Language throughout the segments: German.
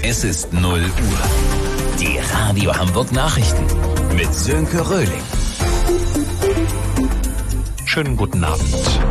Es ist 0 Uhr. Die Radio Hamburg Nachrichten mit Sönke Röhling. Schönen guten Abend.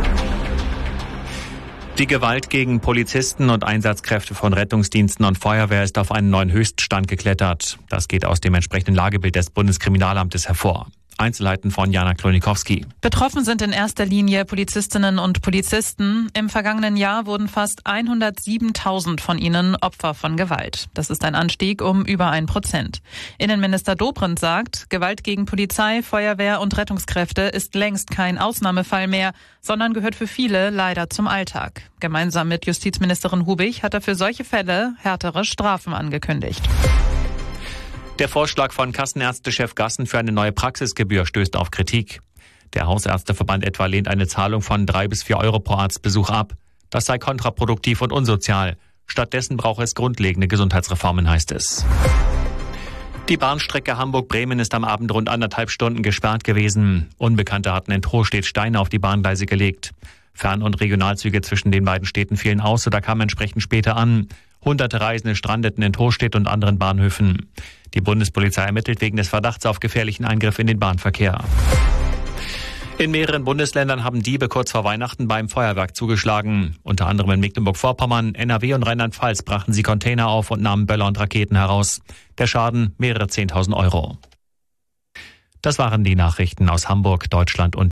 Die Gewalt gegen Polizisten und Einsatzkräfte von Rettungsdiensten und Feuerwehr ist auf einen neuen Höchststand geklettert. Das geht aus dem entsprechenden Lagebild des Bundeskriminalamtes hervor. Einzelheiten von Jana Klonikowski. Betroffen sind in erster Linie Polizistinnen und Polizisten. Im vergangenen Jahr wurden fast 107.000 von ihnen Opfer von Gewalt. Das ist ein Anstieg um über 1%. Innenminister Dobrindt sagt, Gewalt gegen Polizei, Feuerwehr und Rettungskräfte ist längst kein Ausnahmefall mehr, sondern gehört für viele leider zum Alltag. Gemeinsam mit Justizministerin Hubig hat er für solche Fälle härtere Strafen angekündigt. Der Vorschlag von Kassenärztechef Gassen für eine neue Praxisgebühr stößt auf Kritik. Der Hausärzteverband etwa lehnt eine Zahlung von 3 bis 4 Euro pro Arztbesuch ab. Das sei kontraproduktiv und unsozial. Stattdessen brauche es grundlegende Gesundheitsreformen, heißt es. Die Bahnstrecke Hamburg-Bremen ist am Abend rund 1,5 Stunden gesperrt gewesen. Unbekannte hatten in Trostedt Steine auf die Bahngleise gelegt. Fern- und Regionalzüge zwischen den beiden Städten fielen aus oder kamen entsprechend später an. Hunderte Reisende strandeten in Trostedt und anderen Bahnhöfen. Die Bundespolizei ermittelt wegen des Verdachts auf gefährlichen Eingriff in den Bahnverkehr. In mehreren Bundesländern haben Diebe kurz vor Weihnachten beim Feuerwerk zugeschlagen. Unter anderem in Mecklenburg-Vorpommern, NRW und Rheinland-Pfalz brachten sie Container auf und nahmen Böller und Raketen heraus. Der Schaden mehrere 10.000 Euro. Das waren die Nachrichten aus Hamburg, Deutschland und